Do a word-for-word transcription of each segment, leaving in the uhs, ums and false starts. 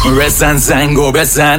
بزن زنگو بزن.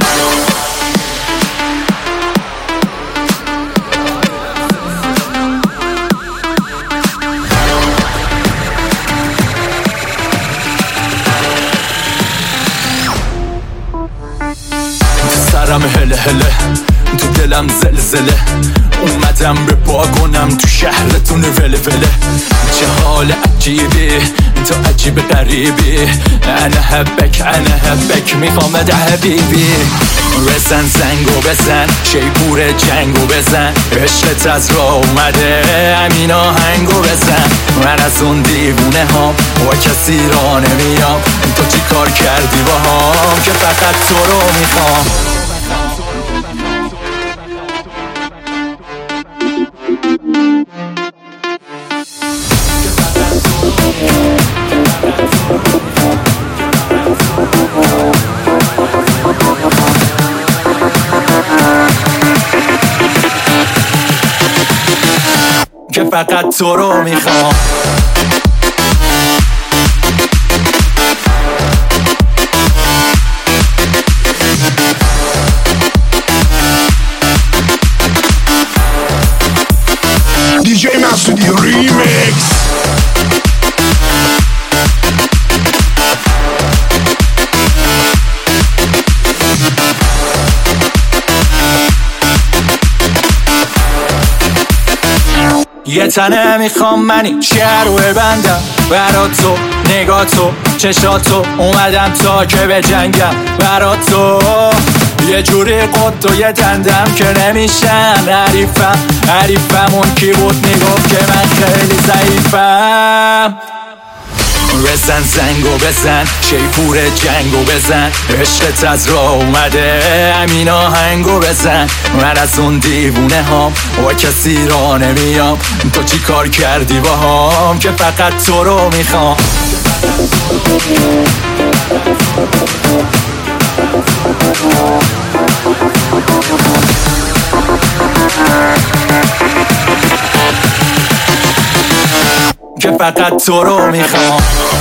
سرم هله هله، تو دلم زلزله، اومدم به پا کنم تو شهرتون وله وله. چه حال عجیبی تو، عجیب غریبی، انا حبک انا حبک میخوامد حبیبی. بزن زنگو بزن، شیپور جنگو بزن، عشقت از راه اومده همین آهنگو بزن. من از اون دیوونه هام با کسی را نمیام، تو چی کار کردی با هم که فقط تو رو میخوام. که فقط تو رو میخوام. دی جی مسعودی ریمیکس. یه تنه میخوام منی شهر رو ببندم برا تو، نگاه تو، چشاتو، اومدم تا که به جنگم برا تو. یه جوری قد و یه دندم که نمیشن حریفم. حریفمون کی بود میگفت که من خیلی ضعیفم. بزن زنگو بزن، شیپور جنگو بزن، عشقت از راه اومده همین آهنگو بزن. من از اون دیوونه هام با کسی را نمیام، تو چی کار کردی با هم که فقط تو رو میخوام. که فقط تو رو میخوام.